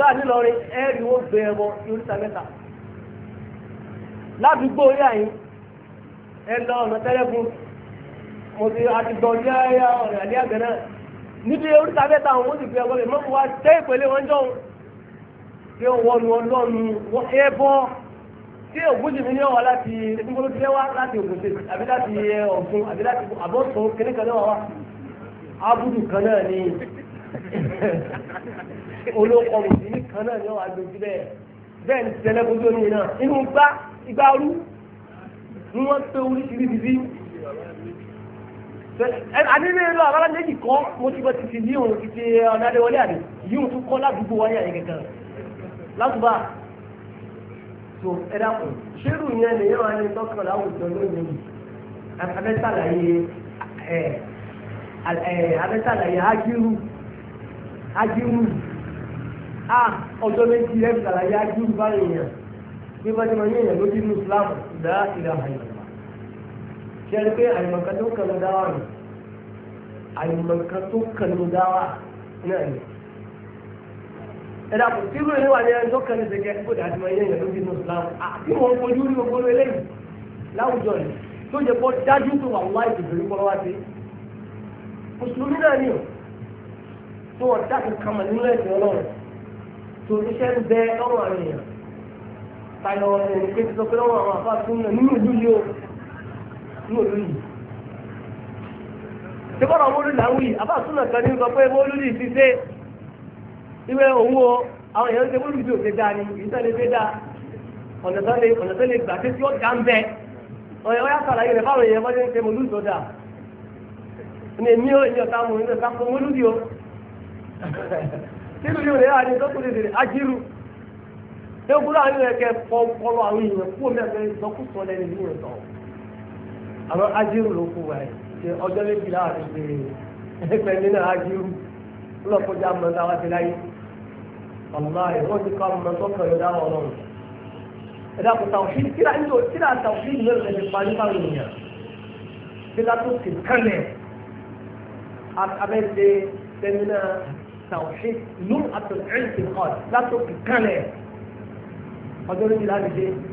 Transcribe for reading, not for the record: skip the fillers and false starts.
àṣùgbà nílọrin ẹ̀rí wọ́n gbé ẹbọ oríta mẹ́ta ládùúgbò yá yín ẹ lọ ọ̀nà tẹ́lẹ̀kùn mo ti àtìgbọ̀ yá ọ̀rẹ́ àdé àgbẹ̀ náà níbi oríta mẹ́ta àwọn mo ti fi ẹbọ rẹ̀ mọ́ wa tẹ́ ìpele wọn jọ pé wọ́n ọlọ́nu ẹbọ tí ògùn jìnnì ní ọ̀wà láti nígbà tó ti wá láti Ògùn ṣe àbí láti Ọ̀ṣun àbí láti àbọ̀tún kìnnì kan náà wá abudu kan náà ni olóko mùsùlùmí kan náà ni wọ́n wá gbèsè bẹ́ẹ̀ ni tẹ́lẹ̀ bójú omi náà inú igbá rú ni wọ́n pé oríṣiríṣi sí. àdínní lọ àbálá méjì kọ́ mo ti bọ́ ti yíhun ti ti ọ̀nà adéwọlé àdé yíhun tún kọ́ ládùúgbò wáyé àyè kankan látùbà tó ẹ dákun ṣérù yẹn lè yẹn wà ní tọkàn láwùjọ lónìí abẹ́sàlàyé ájírù ọjọ́ méjì ẹ̀ sàlàyé ájírù báyìí yẹn bí bá ti máa yẹ̀yẹ̀ lójú ní Islam dá ìlà àyẹ̀wò ṣe é pé àyẹ̀mọ̀kan tó kàn ló dáwà nù àyẹ̀mọ̀kan tó kàn ló dáwà náà ni ẹ̀dá kò tí ìwé wà ní ẹjọ́ kan ní ṣẹ̀kẹ́ kó dàá ti máa yẹ̀yẹ̀ lójú ní Islam àti wọn fojú rí gbogbo eléyìí láwùjọ yìí tó jẹ pọ́ dájú pé wà láì tìbìrì kọ́ wá sí mùsùlùmí náà ni o tó wọ́n dákun kama nínú ẹ̀sìn Ọlọ́run tó iṣẹ́ ń bẹ lọ́rùn àwọn èèyàn tayọ ẹni pé ti sọ pé lọ́wọ́ àwọn àfa tún náà nínú ìlú yìí o nínú ìlú yìí ṣé bọ́dọ̀ mọ́lú là ń wí àfa tún náà kan ní sọ pé mọ́lú yìí ti ṣe ìwé òun o àwọn èèyàn ń ṣe mọ́lú yìí ò ṣe dáa ni ìṣẹ́ lè dáa ọ̀nà tó lè gbà tí ó dá ń bẹ ọ̀yọ́ yà sàlàyé rẹ̀ fáwọn èèyàn bọ́dọ̀ ń ṣe mọ́lú tó dáa ní èmi ò ní ọ̀tá mọ̀ ní ọ̀tá fún mọ́lú yìí o nínú yóò lè yára ní tó kúrò lè ajíru tó kúrò àwọn ènìyàn kẹ fọlọ àwọn èèyàn kú omi ẹgbẹ́ ìsọkúsọ lẹ́nu ìlú rẹ̀ tọ̀ àwọn ajíru ló kú wáyé ṣe ọjọ́ méjìlá àti ṣe ẹgbẹ́ nínú ajíru lọ́kọjá mọ́ táwa ti láyé ọ̀nà rẹ̀ wọ́n ti kọ́ ọmọ tó kọ̀ yọ̀dá ọlọ́run ẹ̀dá kò tàwùsí tíra tàwùsí ìlú rẹ̀ ti parí fáwọn èèyàn tíra tó ti kálẹ̀ abẹ́sẹ̀ sẹ́mínà tàwùsí لمعة الاعتقاد لا تبقى كله ọjọ́ méjì láti dé